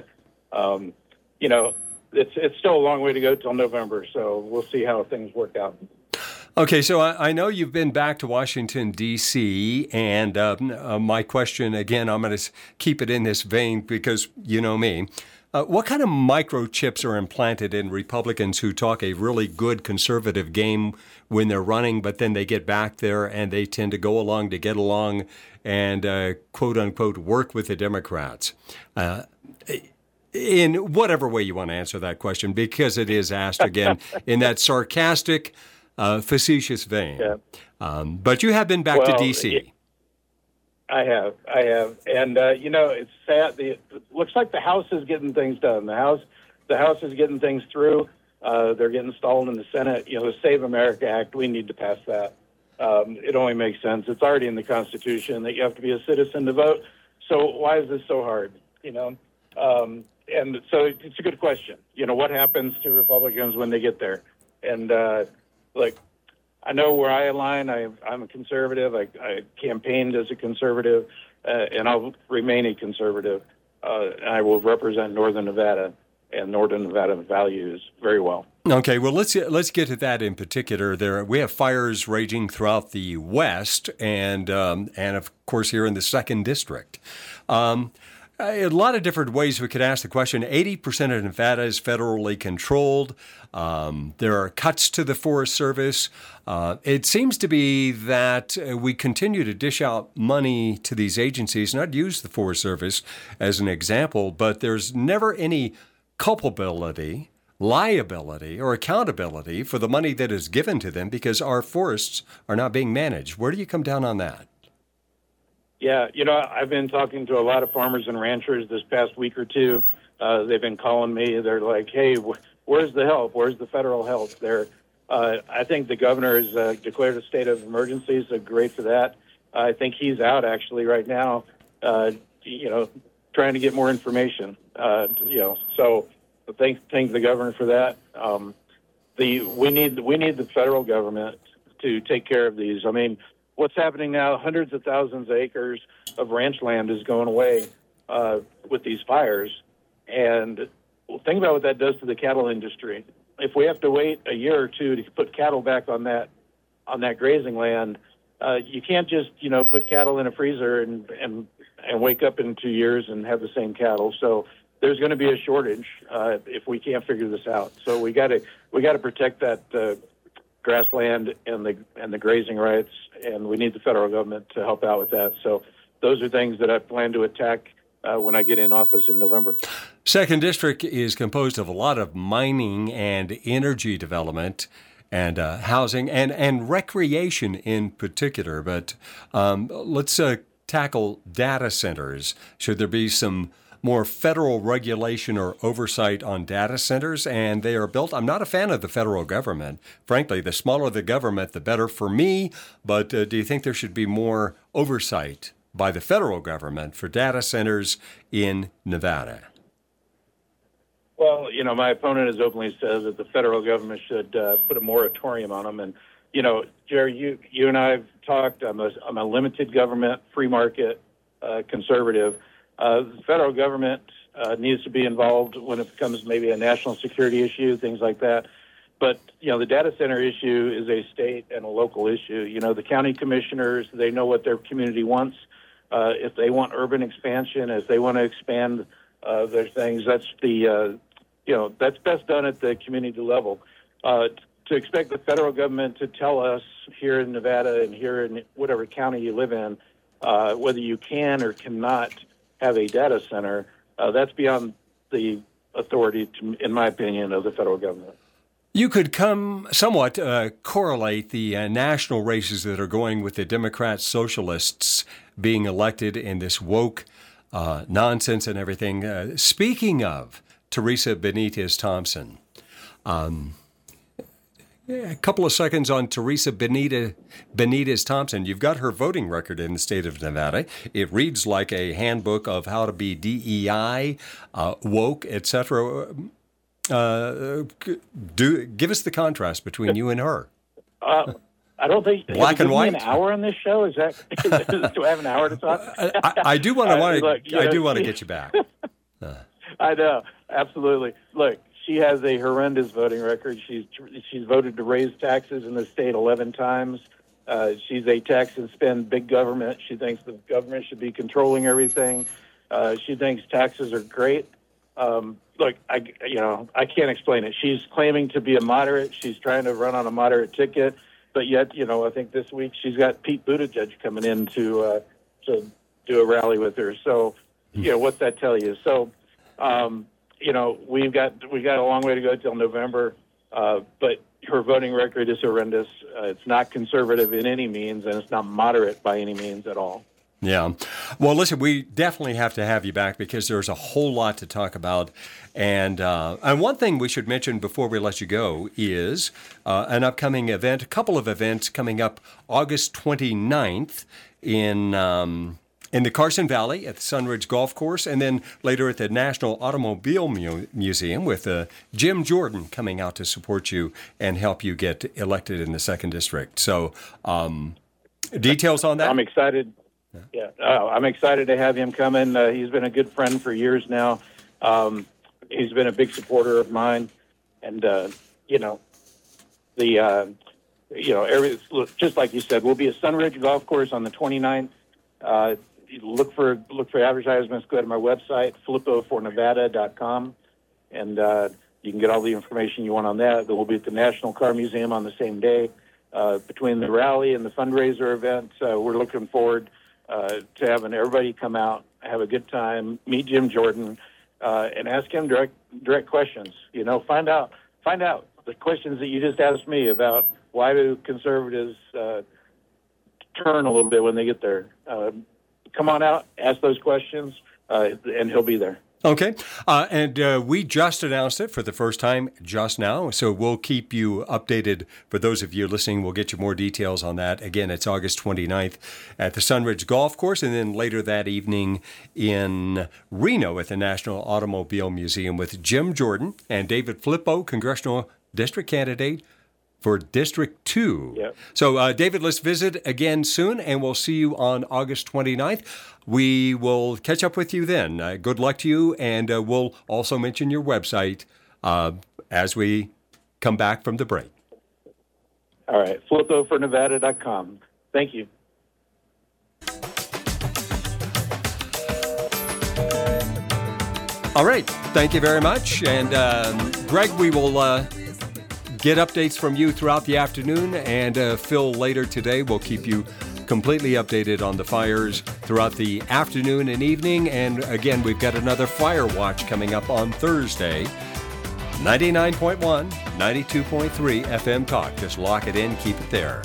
It's still a long way to go till November, so we'll see how things work out. Okay, so I know you've been back to Washington, D.C., and my question, again, I'm going to keep it in this vein because you know me. What kind of microchips are implanted in Republicans who talk a really good conservative game when they're running, but then they get back there and they tend to go along to get along and, quote unquote, work with the Democrats? In whatever way you want to answer that question, because it is asked again in that sarcastic, facetious vein. Yeah. But you have been back to D.C. I have. And, it's sad. It looks like the House is getting things done. The House is getting things through. They're getting stalled in the Senate. The Save America Act, we need to pass that. It only makes sense. It's already in the Constitution that you have to be a citizen to vote. So why is this so hard? And so it's a good question. What happens to Republicans when they get there? And, I know where I align. I'm a conservative. I campaigned as a conservative, and I'll remain a conservative. I will represent Northern Nevada and Northern Nevada values very well. Okay, well, let's get to that in particular. We have fires raging throughout the West, and of course here in the 2nd District. A lot of different ways we could ask the question. 80% of Nevada is federally controlled. There are cuts to the Forest Service. It seems to be that we continue to dish out money to these agencies, not use the Forest Service as an example, but there's never any culpability, liability, or accountability for the money that is given to them because our forests are not being managed. Where do you come down on that? Yeah, I've been talking to a lot of farmers and ranchers this past week or two. They've been calling me. They're like, hey, where's the help? Where's the federal help? I think the governor has declared a state of emergency, so great for that. I think he's out actually right now, trying to get more information. So thank the governor for that. We need the federal government to take care of these. I mean, what's happening now, hundreds of thousands of acres of ranch land is going away with these fires. And think about what that does to the cattle industry. If we have to wait a year or two to put cattle back on that grazing land, you can't just, put cattle in a freezer and wake up in 2 years and have the same cattle. So there's going to be a shortage if we can't figure this out. So we got to protect that grassland and the grazing rights, and we need the federal government to help out with that. So those are things that I plan to attack when I get in office in November. 2nd District is composed of a lot of mining and energy development and housing and recreation in particular. But let's tackle data centers. Should there be some more federal regulation or oversight on data centers, and they are built. I'm not a fan of the federal government. Frankly, the smaller the government, the better for me. But do you think there should be more oversight by the federal government for data centers in Nevada? Well, my opponent has openly said that the federal government should put a moratorium on them. And, Jerry, you and I have talked. I'm a limited government, free market conservative. The federal government needs to be involved when it becomes maybe a national security issue, things like that. But, the data center issue is a state and a local issue. The county commissioners, they know what their community wants. If they want urban expansion, if they want to expand their things, that's that's best done at the community level. To expect the federal government to tell us here in Nevada and here in whatever county you live in whether you can or cannot have a data center, that's beyond the authority, in my opinion, of the federal government. You could somewhat correlate the national races that are going with the Democrats, socialists being elected in this woke nonsense and everything. Speaking of Teresa Benitez Thompson, a couple of seconds on Teresa Benitez Thompson. You've got her voting record in the state of Nevada. It reads like a handbook of how to be DEI, woke, etc. Give us the contrast between you and her. I don't think black and white. An hour on this show is that? Do I have an hour to talk? I do want to get you back. I know, absolutely. Look, she has a horrendous voting record. She's voted to raise taxes in the state 11 times. She's a tax and spend big government. She thinks the government should be controlling everything. She thinks taxes are great. Look, I can't explain it. She's claiming to be a moderate. She's trying to run on a moderate ticket, but yet, I think this week she's got Pete Buttigieg coming in to do a rally with her. So, what's that tell you? So, we've got a long way to go till November, but her voting record is horrendous. It's not conservative in any means, and it's not moderate by any means at all. Yeah. Well, listen, we definitely have to have you back because there's a whole lot to talk about. And one thing we should mention before we let you go is an upcoming event, a couple of events coming up August 29th in the Carson Valley at the Sunridge Golf Course, and then later at the National Automobile Museum with Jim Jordan coming out to support you and help you get elected in the 2nd District. So details on that? I'm excited. Yeah, I'm excited to have him come in. He's been a good friend for years now. He's been a big supporter of mine, and just like you said, we'll be at Sunridge Golf Course on the 29th. Look for advertisements. Go to my website, filippofornevada.com, and you can get all the information you want on that. We'll be at the National Car Museum on the same day. Between the rally and the fundraiser event, we're looking forward to having everybody come out, have a good time, meet Jim Jordan, and ask him direct questions. Find out the questions that you just asked me about why do conservatives turn a little bit when they get there. Come on out, ask those questions, and he'll be there. Okay. And we just announced it for the first time just now, so we'll keep you updated. For those of you listening, we'll get you more details on that. Again, it's August 29th at the Sunridge Golf Course, and then later that evening in Reno at the National Automobile Museum with Jim Jordan and David Flippo, congressional district candidate for District 2. Yep. So, David, let's visit again soon, and we'll see you on August 29th. We will catch up with you then. Good luck to you, and we'll also mention your website as we come back from the break. All right, filippofornevada.com. Thank you. All right, thank you very much. And Greg, we will get updates from you throughout the afternoon, and Phil later today will keep you completely updated on the fires throughout the afternoon and evening. And again, we've got another Fire Watch coming up on Thursday. 99.1, 92.3 FM Talk. Just lock it in, keep it there.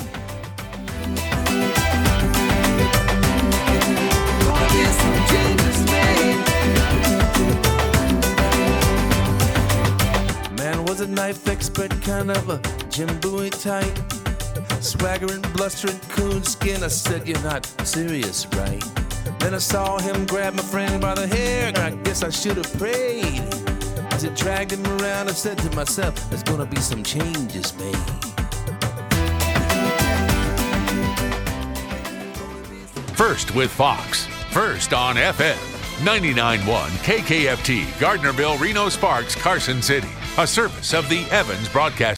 Man was a knife expert, kind of a Jim Bowie type. Swaggering, blustering, coonskin. I said, you're not serious, right? Then I saw him grab my friend by the hair, and I guess I should have prayed. As I dragged him around, I said to myself, there's gonna be some changes made. First with Fox. First on FM. 99.1 KKFT, Gardnerville, Reno Sparks, Carson City. A service of the Evans Broadcast.